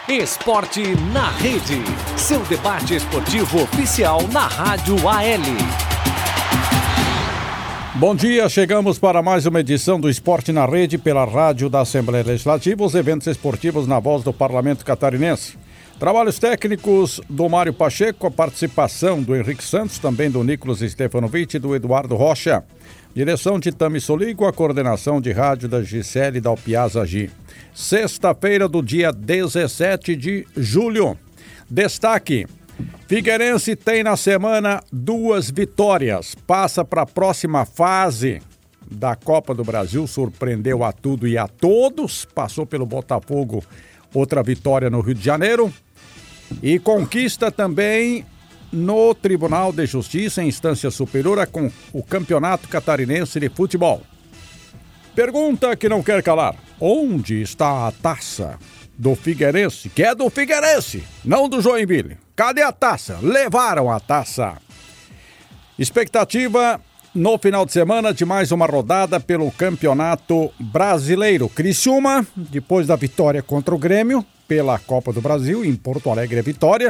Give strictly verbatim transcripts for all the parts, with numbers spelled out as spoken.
Esporte na Rede, seu debate esportivo oficial na Rádio A L. Bom dia, chegamos para mais uma edição do Esporte na Rede pela Rádio da Assembleia Legislativa, os eventos esportivos na voz do Parlamento Catarinense. Trabalhos técnicos do Mário Pacheco, a participação do Henrique Santos, também do Nicolas Stefanovic e do Eduardo Rocha. Direção de Tami Soligo, a coordenação de rádio da Gisele Dalpiazza G. Sexta-feira do dia dezessete de julho. Destaque: Figueirense tem na semana duas vitórias. Passa para a próxima fase da Copa do Brasil, surpreendeu a tudo e a todos. Passou pelo Botafogo, outra vitória no Rio de Janeiro. E conquista também no Tribunal de Justiça, em instância superior, com o Campeonato Catarinense de Futebol. Pergunta que não quer calar: onde está a taça do Figueirense, que é do Figueirense, não do Joinville? Cadê a taça? Levaram a taça. Expectativa no final de semana de mais uma rodada pelo Campeonato Brasileiro. Criciúma, depois da vitória contra o Grêmio pela Copa do Brasil, em Porto Alegre é vitória,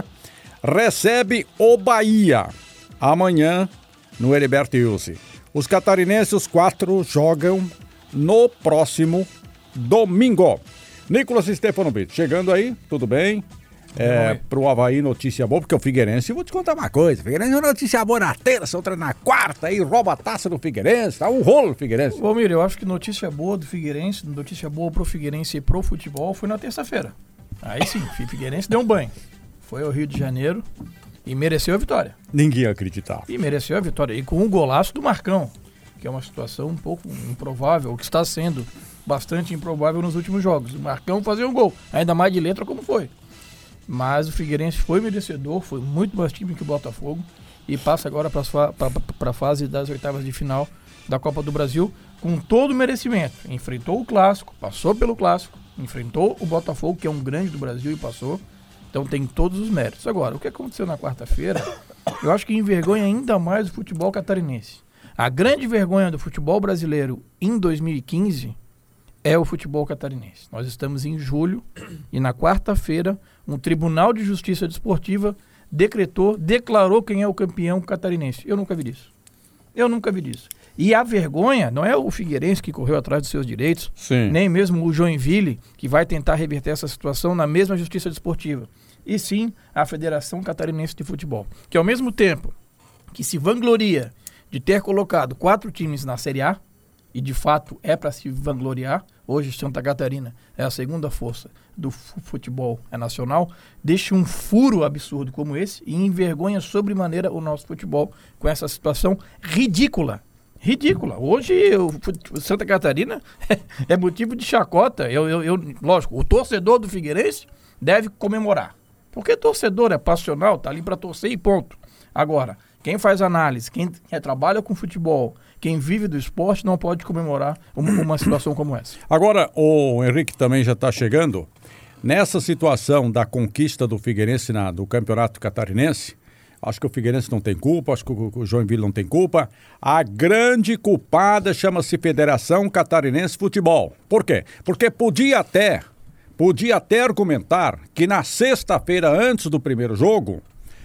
recebe o Bahia amanhã no Heriberto Wilson. Os catarinenses, os quatro, jogam no próximo domingo. Nicolas Stefanovic, chegando aí, tudo bem? É, pro Avaí, notícia boa, porque o Figueirense, eu vou te contar uma coisa, o Figueirense é notícia boa na terça, outra na quarta, aí rouba a taça do Figueirense, tá um rolo do Figueirense. Ô, Miro, eu acho que notícia boa do Figueirense, notícia boa pro Figueirense e pro futebol foi na terça-feira. Aí sim, o Figueirense deu um banho. Foi ao Rio de Janeiro e mereceu a vitória. Ninguém acreditava. E mereceu a vitória, e com um golaço do Marcão, que é uma situação um pouco improvável, o que está sendo bastante improvável nos últimos jogos. O Marcão fazer um gol, ainda mais de letra como foi. Mas o Figueirense foi merecedor, foi muito mais time que o Botafogo e passa agora para a fase das oitavas de final da Copa do Brasil com todo o merecimento. Enfrentou o Clássico, passou pelo Clássico, enfrentou o Botafogo, que é um grande do Brasil, e passou. Então tem todos os méritos. Agora, o que aconteceu na quarta-feira, eu acho que envergonha ainda mais o futebol catarinense. A grande vergonha do futebol brasileiro em dois mil e quinze é o futebol catarinense. Nós estamos em julho e na quarta-feira um Tribunal de Justiça Desportiva decretou, declarou quem é o campeão catarinense. Eu nunca vi isso. Eu nunca vi isso. E a vergonha não é o Figueirense que correu atrás dos seus direitos, Sim. nem mesmo o Joinville, que vai tentar reverter essa situação na mesma Justiça Desportiva, e sim a Federação Catarinense de Futebol, que ao mesmo tempo que se vangloria de ter colocado quatro times na Série A, e de fato é para se vangloriar, hoje Santa Catarina é a segunda força do futebol nacional, deixa um furo absurdo como esse e envergonha sobremaneira o nosso futebol com essa situação ridícula. Ridícula. Hoje o Santa Catarina é motivo de chacota. Eu, eu, eu, lógico, o torcedor do Figueirense deve comemorar, porque torcedor é passional, tá ali para torcer e ponto. Agora, quem faz análise, quem, quem trabalha com futebol, quem vive do esporte não pode comemorar uma, uma situação como essa. Agora, o Henrique também já está chegando. Nessa situação da conquista do Figueirense na, do Campeonato Catarinense, acho que o Figueirense não tem culpa, acho que o, o Joinville não tem culpa. A grande culpada chama-se Federação Catarinense de Futebol. Por quê? Porque podia até, podia até argumentar que na sexta-feira, antes do primeiro jogo,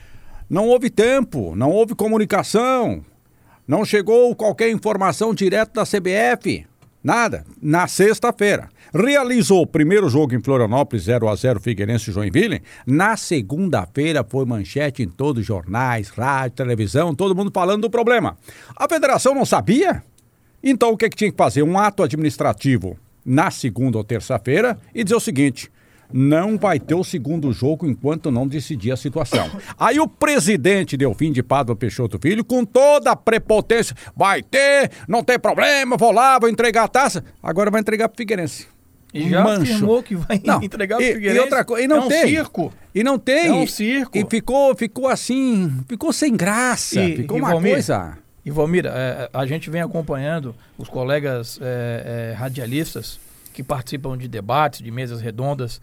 não houve tempo, não houve comunicação, não chegou qualquer informação direto da C B F, nada. Na sexta-feira, realizou o primeiro jogo em Florianópolis, zero a zero Figueirense e Joinville. Na segunda-feira foi manchete em todos os jornais, rádio, televisão, todo mundo falando do problema. A federação não sabia? Então o que, que tinha que fazer? Um ato administrativo na segunda ou terça-feira e dizer o seguinte: não vai ter o segundo jogo enquanto não decidir a situação. Aí o presidente Delfim de Pádua Peixoto Filho, com toda a prepotência, vai ter, não tem problema, vou lá, vou entregar a taça. Agora vai entregar pro Figueirense. E já Mancho. afirmou que vai não, entregar pro e, Figueirense. E outra coisa, e não é um tem. circo. E não tem. É um circo. E ficou, ficou assim, ficou sem graça, E, ficou e uma Valmir, coisa... E Valmira, é, a gente vem acompanhando os colegas é, é, radialistas que participam de debates, de mesas redondas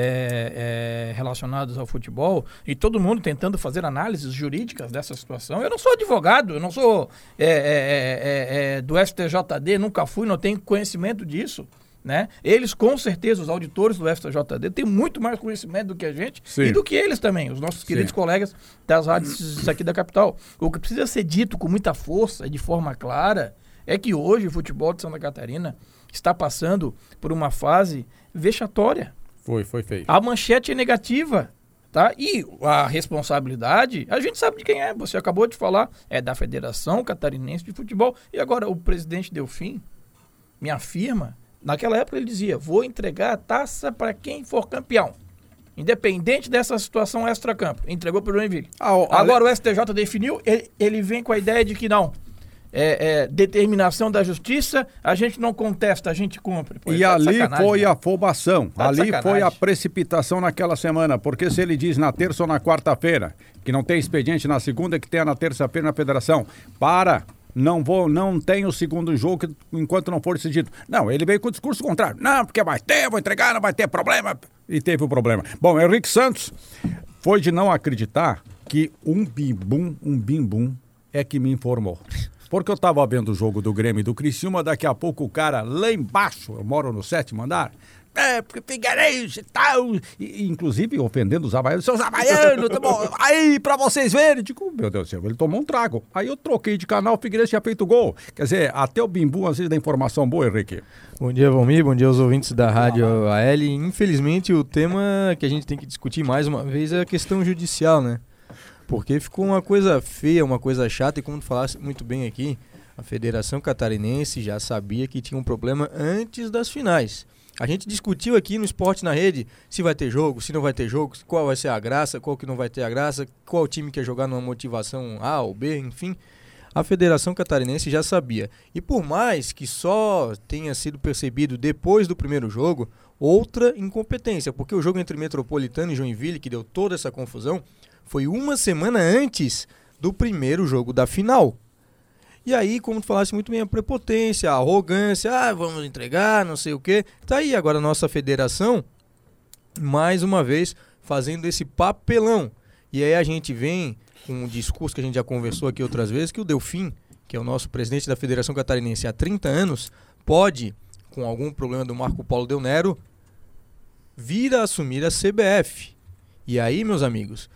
é, é, relacionadas ao futebol, e todo mundo tentando fazer análises jurídicas dessa situação. Eu não sou advogado, eu não sou é, é, é, é, do S T J D, nunca fui, não tenho conhecimento disso. Né? Eles, com certeza, os auditores do F T J D, têm muito mais conhecimento do que a gente Sim. e do que eles também, os nossos queridos Sim. colegas das rádios aqui da capital. O que precisa ser dito com muita força e de forma clara é que hoje o futebol de Santa Catarina está passando por uma fase vexatória. Foi, foi feio. A manchete é negativa. Tá? E a responsabilidade, a gente sabe de quem é. Você acabou de falar, é da Federação Catarinense de Futebol. E agora o presidente Delfim me afirma. Naquela época ele dizia, vou entregar a taça para quem for campeão. Independente dessa situação extra-campo. Entregou para o Joinville. Ah, o, Agora o S T J definiu, ele, ele vem com a ideia de que não. É, é, determinação da justiça, a gente não contesta, a gente cumpre. Pô, e tá ali foi né? a afobação, tá ali foi a precipitação naquela semana, porque se ele diz na terça ou na quarta-feira, que não tem expediente na segunda, que tem na terça-feira na federação, para... Não vou, não tem o segundo jogo enquanto não for decidido. Não, ele veio com o discurso contrário. Não, porque vai ter, vou entregar, não vai ter problema. E teve o problema. Bom, Henrique Santos foi de não acreditar que um bim-bum, um bim-bum é que me informou. Porque eu estava vendo o jogo do Grêmio e do Criciúma, daqui a pouco o cara lá embaixo, eu moro no sétimo andar, é, porque Figueirense e tal, e, inclusive ofendendo os havaianos, seus havaianos, tá bom, aí pra vocês verem, digo, meu Deus do céu, ele tomou um trago, aí eu troquei de canal, o Figueirense tinha feito gol, quer dizer, até o bimbu às vezes dá informação boa, Henrique. Bom dia, Valmir, bom dia aos ouvintes da Rádio A L, infelizmente o tema que a gente tem que discutir mais uma vez é a questão judicial, né, porque ficou uma coisa feia, uma coisa chata, e como tu falaste muito bem aqui, a Federação Catarinense já sabia que tinha um problema antes das finais. A gente discutiu aqui no Esporte na Rede se vai ter jogo, se não vai ter jogo, qual vai ser a graça, qual que não vai ter a graça, qual time quer jogar numa motivação A ou B, enfim. A Federação Catarinense já sabia. E por mais que só tenha sido percebido depois do primeiro jogo, outra incompetência, porque o jogo entre Metropolitano e Joinville, que deu toda essa confusão, foi uma semana antes do primeiro jogo da final. E aí, como tu falaste muito bem, a prepotência, a arrogância, ah, vamos entregar, não sei o quê. Tá aí agora a nossa federação, mais uma vez, fazendo esse papelão. E aí a gente vem com um discurso que a gente já conversou aqui outras vezes, que o Delfim, que é o nosso presidente da Federação Catarinense há trinta anos, pode, com algum problema do Marco Polo Del Nero, vir a assumir a C B F. E aí, meus amigos,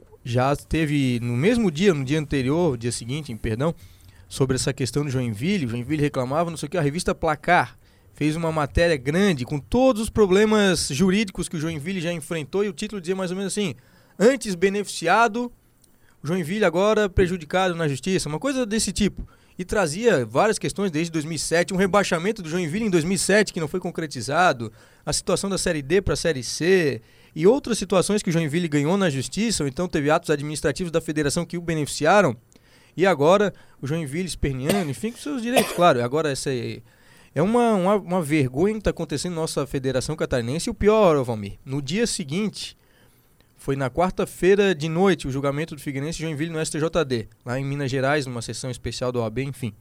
já teve no mesmo dia, no dia anterior, dia seguinte, perdão, sobre essa questão do Joinville, o Joinville reclamava, não sei o que, a revista Placar fez uma matéria grande com todos os problemas jurídicos que o Joinville já enfrentou, e o título dizia mais ou menos assim, antes beneficiado, Joinville agora prejudicado na justiça, uma coisa desse tipo. E trazia várias questões desde dois mil e sete, um rebaixamento do Joinville em dois mil e sete que não foi concretizado, a situação da Série D para a Série C, e outras situações que o Joinville ganhou na justiça, ou então teve atos administrativos da federação que o beneficiaram. E agora o Joinville esperneando, enfim, com seus direitos, claro. Agora essa é, é uma, uma, uma vergonha que está acontecendo na nossa Federação Catarinense. E o pior, Valmir, no dia seguinte, foi na quarta-feira de noite, o julgamento do Figueirense e Joinville no S T J D, lá em Minas Gerais, numa sessão especial da O A B, enfim.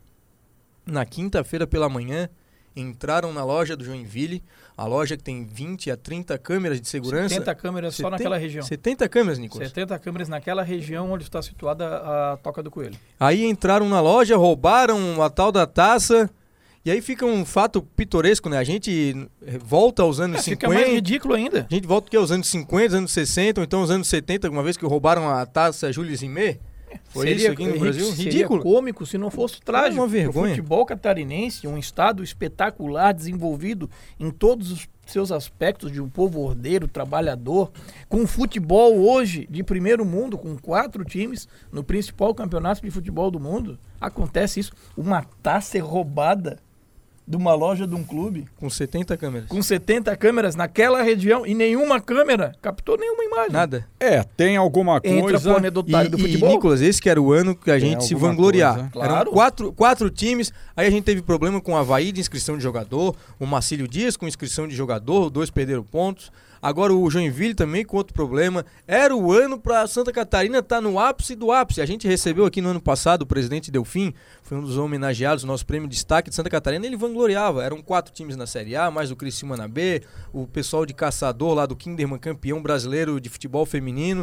Na quinta-feira pela manhã, entraram na loja do Joinville, a loja que tem vinte a trinta câmeras de segurança. setenta câmeras só naquela região. setenta câmeras, Nicolas. setenta câmeras naquela região onde está situada a Toca do Coelho. Aí entraram na loja, roubaram a tal da taça, e aí fica um fato pitoresco, né? A gente volta aos anos é, cinquenta. Fica mais ridículo ainda. A gente volta que aos anos cinquenta, anos sessenta, ou então aos anos setenta, uma vez que roubaram a taça Júlio Zimmer. Foi seria, isso aqui no Brasil? Seria Ridículo. cômico se não fosse trágico. É uma vergonha. O futebol catarinense, um estado espetacular, desenvolvido em todos os seus aspectos, de um povo ordeiro, trabalhador, com futebol hoje de primeiro mundo, com quatro times no principal campeonato de futebol do mundo. Acontece isso. Uma taça é roubada de uma loja de um clube. Com setenta câmeras. Com setenta câmeras naquela região e nenhuma câmera captou nenhuma imagem. Nada. É, tem alguma coisa... Entra pro anedotário e, do e, futebol. E, Nicolas, esse que era o ano que a gente se vangloriar. Coisa. Claro. Eram quatro, quatro times, aí a gente teve problema com o Avaí de inscrição de jogador, o Marcílio Dias com inscrição de jogador, dois perderam pontos. Agora o Joinville também com outro problema. Era o ano para Santa Catarina estar no ápice do ápice. A gente recebeu aqui no ano passado o presidente Delfim, foi um dos homenageados, nosso prêmio de destaque de Santa Catarina. Ele vangloriava, eram quatro times na Série A, mais o Criciúma na B, o pessoal de Caçador lá do Kinderman, campeão brasileiro de futebol feminino.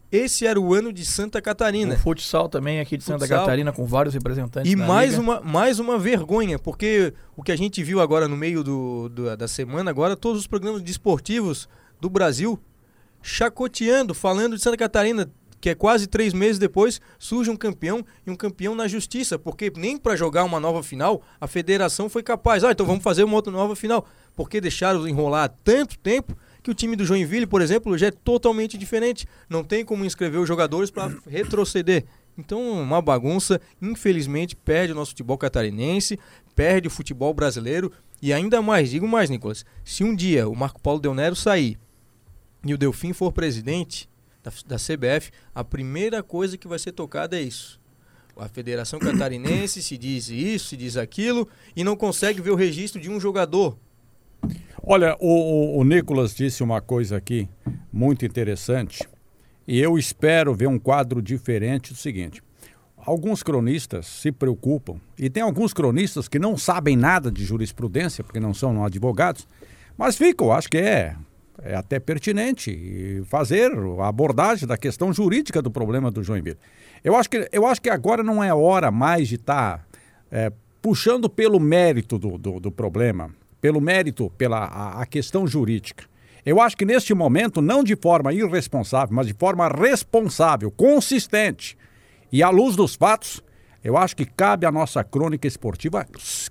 esse era o ano de Santa Catarina. O futsal também aqui de Santa Futsal. Catarina, com vários representantes E da mais liga. uma, mais uma vergonha, porque o que a gente viu agora no meio do, do- da semana, agora todos os programas desportivos do Brasil chacoteando, falando de Santa Catarina, que é quase três meses depois, surge um campeão e um campeão na justiça, porque nem para jogar uma nova final a federação foi capaz. Ah, então vamos fazer uma outra nova final, porque deixaram enrolar há tanto tempo que o time do Joinville, por exemplo, já é totalmente diferente. Não tem como inscrever os jogadores para retroceder. Então, uma bagunça, infelizmente, perde o nosso futebol catarinense, perde o futebol brasileiro e ainda mais, digo mais, Nicolas, se um dia o Marco Paulo Del Nero sair e o Delfim for presidente da, da C B F, a primeira coisa que vai ser tocada é isso. A Federação Catarinense se diz isso, se diz aquilo e não consegue ver o registro de um jogador. Olha, o, o, o Nicolas disse uma coisa aqui muito interessante e eu espero ver um quadro diferente do seguinte. Alguns cronistas se preocupam e tem alguns cronistas que não sabem nada de jurisprudência porque não são advogados, mas ficam, acho que é, é até pertinente fazer a abordagem da questão jurídica do problema do Joinville. Eu acho que, eu acho que agora não é hora mais de estar é, puxando pelo mérito do, do, do problema, pelo mérito, pela a, a questão jurídica. Eu acho que neste momento, não de forma irresponsável, mas de forma responsável, consistente e à luz dos fatos, eu acho que cabe à nossa crônica esportiva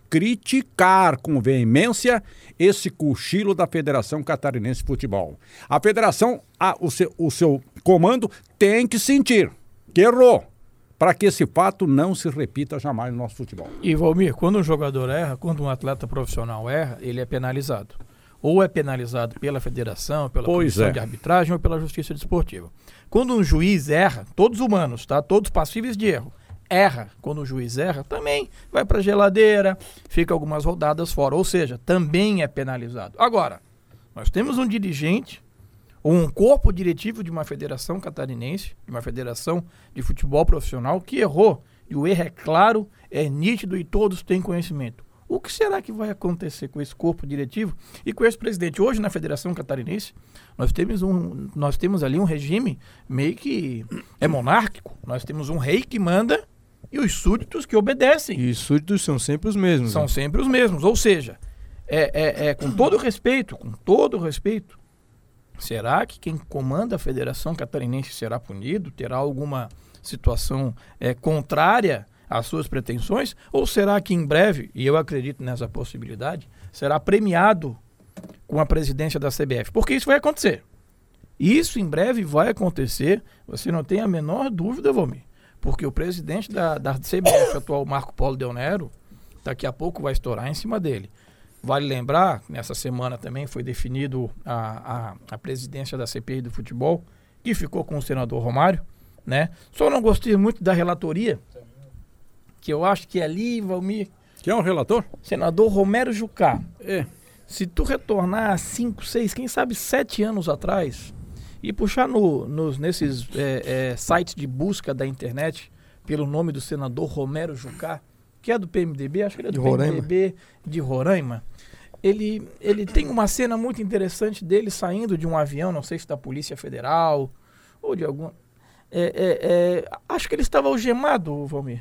criticar com veemência esse cochilo da Federação Catarinense de Futebol. A federação, a, o, seu, o seu comando tem que sentir que errou, para que esse fato não se repita jamais no nosso futebol. E, Valmir, quando um jogador erra, quando um atleta profissional erra, ele é penalizado. Ou é penalizado pela federação, pela Pois comissão é. de arbitragem ou pela justiça desportiva. Quando um juiz erra, todos humanos, tá? Todos passíveis de erro. Erra, quando o juiz erra, também vai para a geladeira, fica algumas rodadas fora. Ou seja, também é penalizado. Agora, nós temos um dirigente ou um corpo diretivo de uma federação catarinense, de uma federação de futebol profissional, que errou. E o erro é claro, é nítido e todos têm conhecimento. O que será que vai acontecer com esse corpo diretivo e com esse presidente? Hoje, na Federação Catarinense, nós temos, um, nós temos ali um regime meio que é monárquico. Nós temos um rei que manda e os súditos que obedecem. E os súditos são sempre os mesmos. São né? sempre os mesmos. Ou seja, é, é, é com todo respeito, com todo respeito, será que quem comanda a Federação Catarinense será punido? Terá alguma situação é, contrária às suas pretensões? Ou será que em breve, e eu acredito nessa possibilidade, será premiado com a presidência da C B F? Porque isso vai acontecer. Isso em breve vai acontecer, você não tem a menor dúvida, Valmir. Porque o presidente da, da C B F atual, Marco Paulo Del Nero, daqui a pouco vai estourar em cima dele. Vale lembrar, nessa semana também foi definido a, a, a presidência da C P I do futebol, que ficou com o senador Romário, né? Só não gostei muito da relatoria, que eu acho que ali, Valmir... Quem é o relator? Senador Romero Jucá. É. Se tu retornar a cinco, seis, quem sabe sete anos atrás e puxar no, nos, nesses é, é, sites de busca da internet pelo nome do senador Romero Jucá, que é do P M D B, acho que ele é do De Roraima. P M D B de Roraima, ele, ele tem uma cena muito interessante dele saindo de um avião, não sei se da Polícia Federal ou de algum... É, é, é, acho que ele estava algemado, Valmir.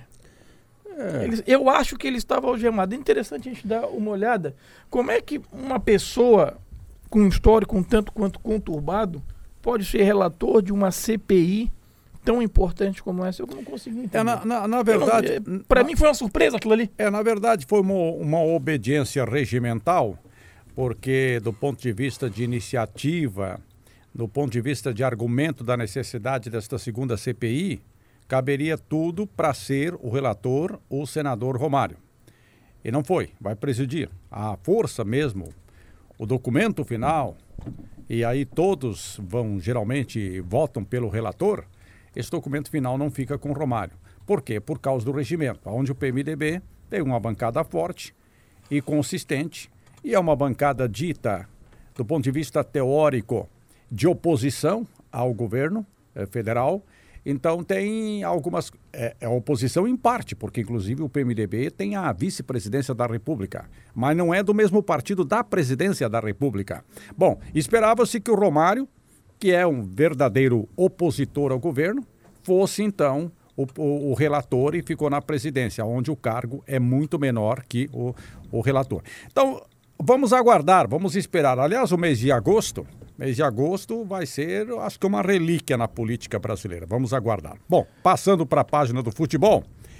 É. Ele- eu acho que ele estava algemado. É interessante a gente dar uma olhada. Como é que uma pessoa com um histórico um tanto quanto conturbado pode ser relator de uma C P I tão importante como essa? Eu não consegui entender. É, na, na, na verdade... Para na- mim foi uma surpresa aquilo ali. É, na verdade, foi uma, uma obediência regimental, porque do ponto de vista de iniciativa, do ponto de vista de argumento da necessidade desta segunda C P I, caberia tudo para ser o relator, o senador Romário. E não foi, vai presidir. A força mesmo, o documento final, e aí todos vão, geralmente, votam pelo relator, esse documento final não fica com o Romário. Por quê? Por causa do regimento, onde o P M D B tem uma bancada forte e consistente, e é uma bancada dita, do ponto de vista teórico, de oposição ao governo eh, federal. Então tem algumas... É, é oposição em parte, porque inclusive o P M D B tem a vice-presidência da República, mas não é do mesmo partido da presidência da República. Bom, esperava-se que o Romário que é um verdadeiro opositor ao governo, fosse então o, o, o relator e ficou na presidência, onde o cargo é muito menor que o, o relator. Então, vamos aguardar, vamos esperar. Aliás, o mês de agosto, mês de agosto vai ser, acho que uma relíquia na política brasileira. Vamos aguardar. Bom, passando para a página do futebol,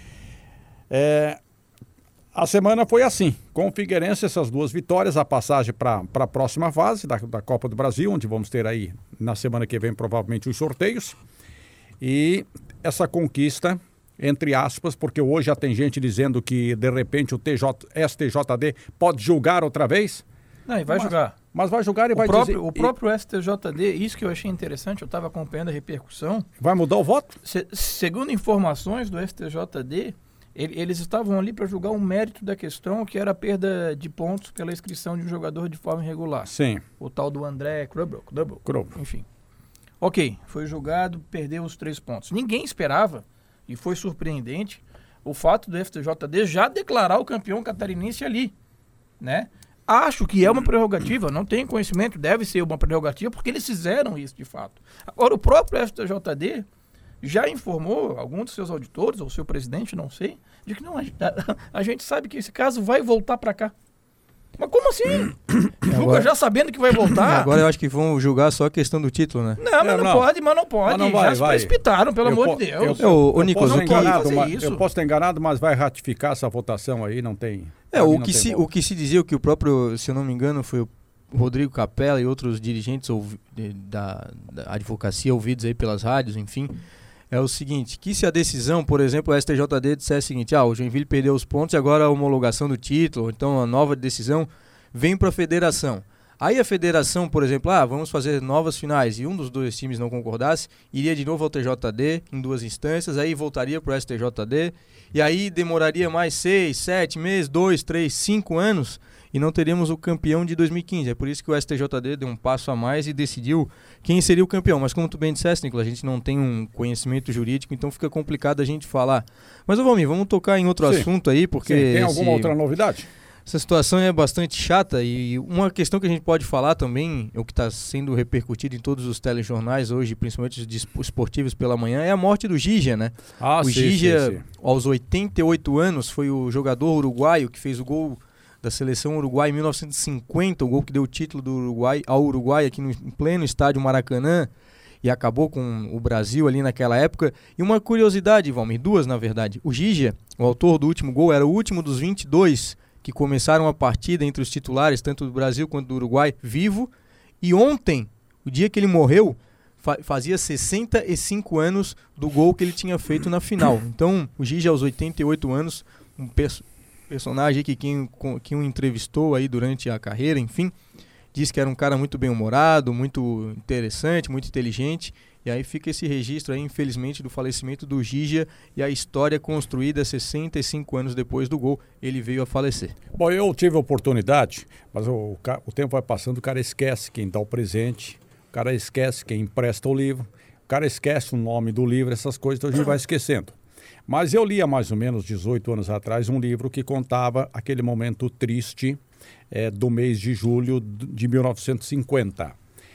é, a semana foi assim, com o Figueirense, essas duas vitórias, a passagem para a próxima fase da, da Copa do Brasil, onde vamos ter aí, na semana que vem, provavelmente, os sorteios. E essa conquista, entre aspas, porque hoje já tem gente dizendo que, de repente, o T J, S T J D pode julgar outra vez. Não, e vai mas, julgar. Mas vai julgar e o vai próprio, dizer... O próprio e... S T J D, isso que eu achei interessante, eu estava acompanhando a repercussão. Vai mudar o voto? Se, segundo informações do S T J D, ele, eles estavam ali para julgar o mérito da questão, que era a perda de pontos pela inscrição de um jogador de forma irregular. Sim. O tal do André Krubel, Krubel, Krubel. enfim. Ok, foi julgado, perdeu os três pontos. Ninguém esperava, e foi surpreendente, o fato do S T J D já declarar o campeão catarinense ali, né? Acho que é uma prerrogativa, não tenho conhecimento, deve ser uma prerrogativa, porque eles fizeram isso de fato. Agora, o próprio S T J D já informou, algum dos seus auditores, ou seu presidente, não sei, de que não, a, a, a gente sabe que esse caso vai voltar para cá. Mas como assim? Julga agora, já sabendo que vai voltar? Agora eu acho que vão julgar só a questão do título, né? Não, mas é, não, não pode, mas não pode. Mas não vai, já se vai. precipitaram, pelo eu amor de Deus. Eu, eu, eu, eu, Nicolas, posso enganado, mas, eu posso ter enganado, mas vai ratificar essa votação aí, não tem... É, o que, se, o que se dizia, o que o próprio, se eu não me engano, foi o Rodrigo Capella e outros dirigentes ouvi, da, da advocacia ouvidos aí pelas rádios, enfim... É o seguinte, que se a decisão, por exemplo, o S T J D dissesse o seguinte, ah, o Joinville perdeu os pontos e agora a homologação do título, então a nova decisão vem para a federação. Aí a federação, por exemplo, ah, vamos fazer novas finais, e um dos dois times não concordasse, iria de novo ao T J D em duas instâncias, aí voltaria para o S T J D, e aí demoraria mais seis, sete meses, dois, três, cinco anos, e não teríamos o campeão de dois mil e quinze. É por isso que o S T J D deu um passo a mais e decidiu quem seria o campeão. Mas como tu bem disseste, Nicolas, a gente não tem um conhecimento jurídico, então fica complicado a gente falar. Mas, ô Valmir, vamos tocar em outro Sim. assunto aí, porque... Sim. Tem alguma esse... outra novidade? Essa situação é bastante chata e uma questão que a gente pode falar também, o que está sendo repercutido em todos os telejornais hoje, principalmente os esportivos pela manhã, é a morte do Gigia, né? Ah, o sim, Gigia, sim, sim. aos oitenta e oito anos, foi o jogador uruguaio que fez o gol da seleção uruguaia em mil novecentos e cinquenta, o gol que deu o título do Uruguai ao Uruguai aqui no em pleno estádio Maracanã e acabou com o Brasil ali naquela época. E uma curiosidade, Valmir, duas na verdade. O Gigia, o autor do último gol, era o último dos vinte e dois que começaram a partida entre os titulares, tanto do Brasil quanto do Uruguai, vivo. E ontem, o dia que ele morreu, fa- fazia sessenta e cinco anos do gol que ele tinha feito na final. Então, o Gigia aos oitenta e oito anos, um perso- personagem que quem, quem o entrevistou aí durante a carreira, enfim, disse que era um cara muito bem-humorado, muito interessante, muito inteligente. E aí fica esse registro aí, infelizmente, do falecimento do Gigia e a história construída sessenta e cinco anos depois do gol, ele veio a falecer. Bom, eu tive a oportunidade, mas o, o tempo vai passando, o cara esquece quem dá o presente, o cara esquece quem empresta o livro, o cara esquece o nome do livro, essas coisas, então a gente vai esquecendo. Mas eu li há mais ou menos dezoito anos atrás um livro que contava aquele momento triste é, do mês de julho de mil novecentos e cinquenta.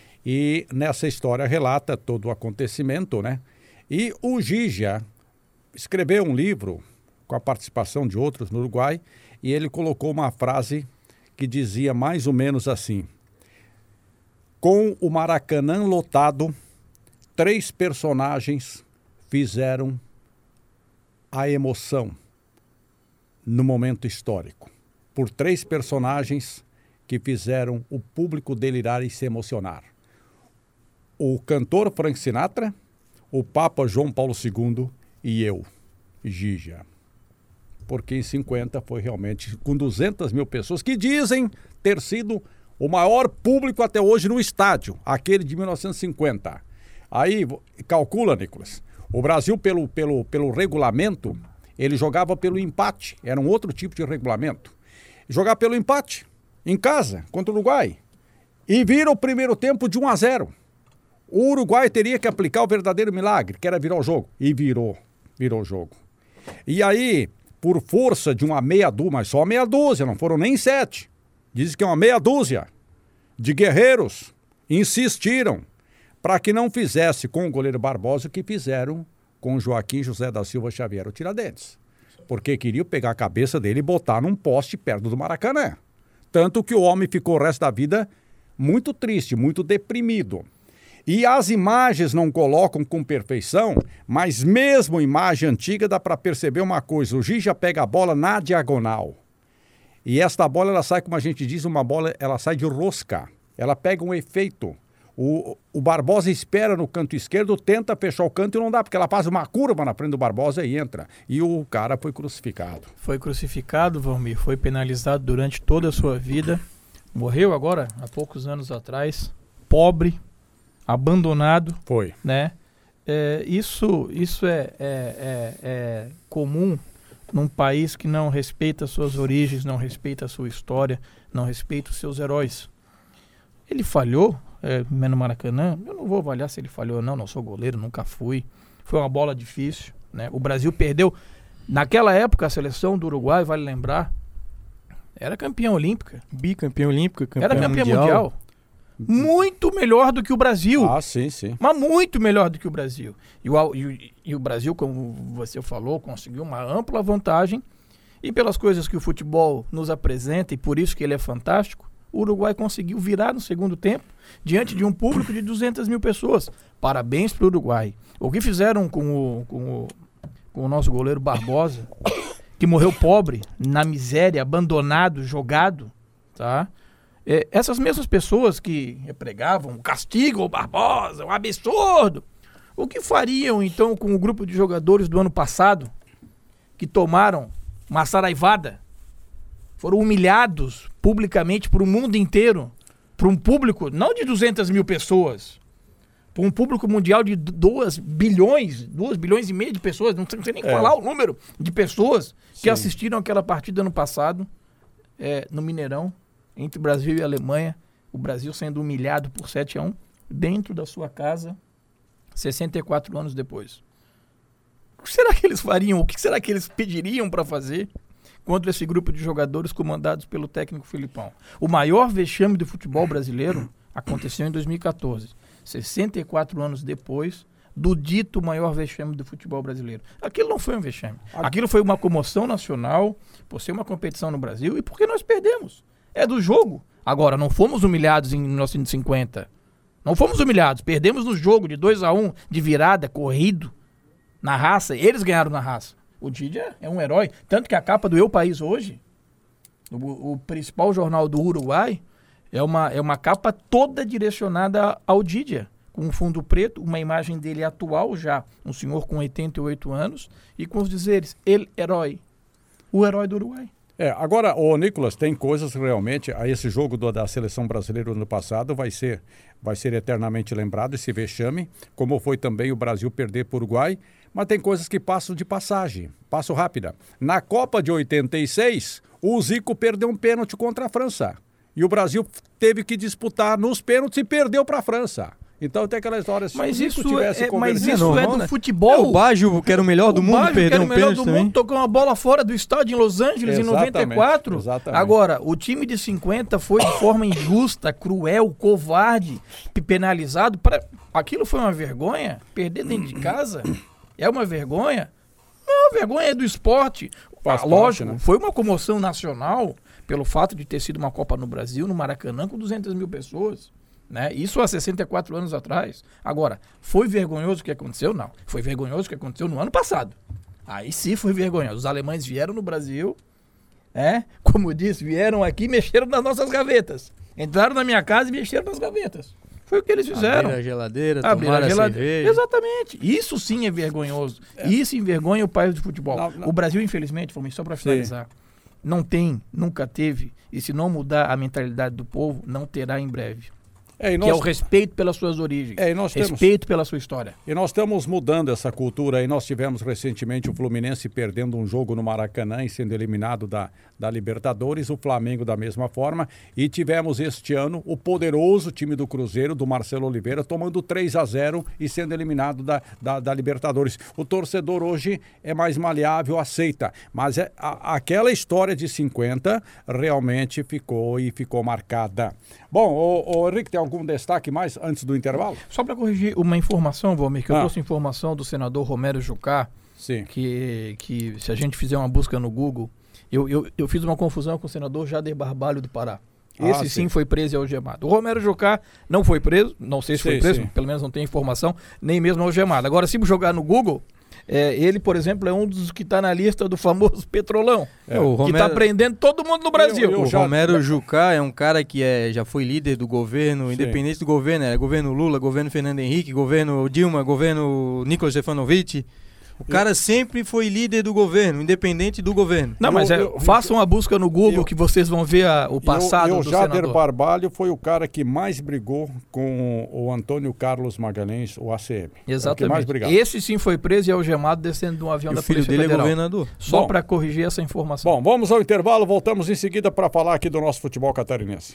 E nessa história relata todo o acontecimento, né? E o Gigia escreveu um livro com a participação de outros no Uruguai e ele colocou uma frase que dizia mais ou menos assim: com o Maracanã lotado, três personagens fizeram a emoção no momento histórico. Por três personagens que fizeram o público delirar e se emocionar. O cantor Frank Sinatra, o Papa João Paulo segundo e eu, Gigia. Porque em cinquenta foi realmente com duzentas mil pessoas que dizem ter sido o maior público até hoje no estádio, aquele de mil novecentos e cinquenta. Aí, calcula, Nicolas, o Brasil, pelo, pelo, pelo regulamento, ele jogava pelo empate, era um outro tipo de regulamento. Jogar pelo empate, em casa, contra o Uruguai, e vira o primeiro tempo de um a zero. O Uruguai teria que aplicar o verdadeiro milagre, que era virar o jogo. E virou, virou o jogo. E aí, por força de uma meia dúzia, mas só meia dúzia, não foram nem sete. Dizem que é uma meia dúzia de guerreiros, insistiram para que não fizesse com o goleiro Barbosa o que fizeram com o Joaquim José da Silva Xavier, o Tiradentes. Porque queriam pegar a cabeça dele e botar num poste perto do Maracanã. Tanto que o homem ficou o resto da vida muito triste, muito deprimido. E as imagens não colocam com perfeição, mas mesmo imagem antiga dá para perceber uma coisa. O Gija pega a bola na diagonal. E esta bola, ela sai, como a gente diz, uma bola, ela sai de rosca. Ela pega um efeito. O, o Barbosa espera no canto esquerdo, tenta fechar o canto e não dá, porque ela faz uma curva na frente do Barbosa e entra. E o cara foi crucificado. Foi crucificado, Valmir, foi penalizado durante toda a sua vida. Morreu agora, há poucos anos atrás, pobre, abandonado. Foi. Né? É, isso isso é, é, é, é comum num país que não respeita suas origens, não respeita a sua história, não respeita os seus heróis. Ele falhou é, no Maracanã, eu não vou avaliar se ele falhou ou não, não sou goleiro, nunca fui. Foi uma bola difícil, né? O Brasil perdeu. Naquela época, a seleção do Uruguai, vale lembrar, era campeã olímpica. Bicampeã olímpica, campeã Era campeã mundial. mundial. Muito melhor do que o Brasil. Ah, sim, sim. Mas muito melhor do que o Brasil. E o, e, o, e o Brasil, como você falou, conseguiu uma ampla vantagem. E pelas coisas que o futebol nos apresenta, e por isso que ele é fantástico, o Uruguai conseguiu virar no segundo tempo, diante de um público de duzentas mil pessoas. Parabéns para o Uruguai. O que fizeram com o, com, o, com o nosso goleiro Barbosa, que morreu pobre, na miséria, abandonado, jogado, tá? É, essas mesmas pessoas que pregavam o castigo ao Barbosa, um absurdo, o que fariam então com o grupo de jogadores do ano passado, que tomaram uma saraivada, foram humilhados publicamente para o mundo inteiro, para um público, não de duzentas mil pessoas, para um público mundial de dois bilhões, dois bilhões e meio de pessoas, não sei, não sei nem é. falar o número de pessoas que Sim. assistiram aquela partida ano passado, é, no Mineirão, entre Brasil e Alemanha, o Brasil sendo humilhado por sete a um, dentro da sua casa, sessenta e quatro anos depois. O que será que eles fariam? O que será que eles pediriam para fazer contra esse grupo de jogadores comandados pelo técnico Filipão? O maior vexame do futebol brasileiro aconteceu em dois mil e catorze, sessenta e quatro anos depois do dito maior vexame do futebol brasileiro. Aquilo não foi um vexame. Aquilo foi uma comoção nacional, por ser uma competição no Brasil e porque nós perdemos. É do jogo. Agora, não fomos humilhados em mil novecentos e cinquenta. Não fomos humilhados. Perdemos no jogo de dois a um, de virada, corrido, na raça. Eles ganharam na raça. O Didia é um herói. Tanto que a capa do Eu País hoje, o, o principal jornal do Uruguai, é uma, é uma capa toda direcionada ao Didia. Com um fundo preto, uma imagem dele atual já, um senhor com oitenta e oito anos, e com os dizeres, ele, herói. O herói do Uruguai. É, agora, ô Nicolas, tem coisas realmente, a esse jogo do, da seleção brasileira do ano passado vai ser, vai ser eternamente lembrado, esse vexame, como foi também o Brasil perder para o Uruguai, mas tem coisas que passam de passagem, passo rápida. Na Copa de oitenta e seis, o Zico perdeu um pênalti contra a França, e o Brasil teve que disputar nos pênaltis e perdeu para a França. Então tem aquela história, se mas o isso tivesse é, mas isso normal, é do né? futebol. É, o Baggio, que era o melhor do o mundo, Baggio, perdeu um que era o melhor pênalti do também. mundo, tocou uma bola fora do estádio em Los Angeles Exatamente, em noventa e quatro. Exatamente. Agora, o time de cinquenta foi de forma injusta, cruel, covarde, penalizado. Pra... Aquilo foi uma vergonha? Perder dentro de casa é uma vergonha? Não, a vergonha é do esporte. Faz ah, lógico, parte, né? Foi uma comoção nacional pelo fato de ter sido uma Copa no Brasil, no Maracanã, com duzentas mil pessoas. Né? Isso há sessenta e quatro anos atrás. Agora, foi vergonhoso o que aconteceu? Não. Foi vergonhoso o que aconteceu no ano passado. Aí sim foi vergonhoso. Os alemães vieram no Brasil, é, como eu disse, vieram aqui e mexeram nas nossas gavetas. Entraram na minha casa e mexeram nas gavetas. Foi o que eles fizeram. Abrir a geladeira, Abrir tomar a a geladeira. cerveja. Exatamente. Isso sim é vergonhoso. É. Isso envergonha o país do futebol. Não, não. O Brasil, infelizmente, só para finalizar, sim. não tem, nunca teve, e se não mudar a mentalidade do povo, não terá em breve. É, nós... Que é o respeito pelas suas origens, é, nós temos... respeito pela sua história. E nós estamos mudando essa cultura. E nós tivemos recentemente o Fluminense perdendo um jogo no Maracanã e sendo eliminado da, da Libertadores, o Flamengo da mesma forma. E tivemos este ano o poderoso time do Cruzeiro, do Marcelo Oliveira, tomando três a zero e sendo eliminado da, da, da Libertadores. O torcedor hoje é mais maleável, aceita. Mas é, a, aquela história de cinquenta realmente ficou e ficou marcada. Bom, o, o Henrique, tem algum algum destaque mais antes do intervalo? Só para corrigir uma informação, Valmir, que eu Ah. trouxe informação do senador Romero Jucá, Sim. que, que se a gente fizer uma busca no Google, eu, eu, eu fiz uma confusão com o senador Jader Barbalho do Pará. Esse Ah, sim. sim. foi preso e algemado. O Romero Jucá não foi preso, não sei se Sim, foi preso, sim. pelo menos não tem informação, nem mesmo algemado. Agora, se jogar no Google, é, ele, por exemplo, é um dos que está na lista do famoso Petrolão, É, o que Romero- está prendendo todo mundo no Brasil. Eu- eu O já- Romero Jucá é um cara que é, já foi líder do governo, Sim. independente do governo, é governo Lula, governo Fernando Henrique, governo Dilma, governo Nicolas Stefanovic. O cara sempre foi líder do governo, independente do governo. Não, mas Eu- é, eu- façam uma busca no Google eu- que vocês vão ver a- o passado E o do Jader senador. Barbalho foi o cara que mais brigou com o Antônio Carlos Magalhães, o A C M. É o que Exatamente. mais brigava. Esse sim foi preso e algemado descendo de um avião E da o filho Polícia dele é Federal. governador. Só Bom. para corrigir essa informação. Bom, vamos ao intervalo, voltamos em seguida para falar aqui do nosso futebol catarinense.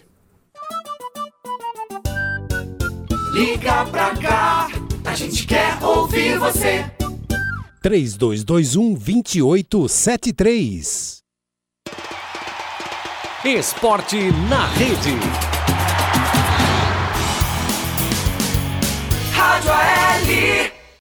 Liga pra cá, a gente quer ouvir você. três dois dois um, dois oito sete três. Esporte na Rede.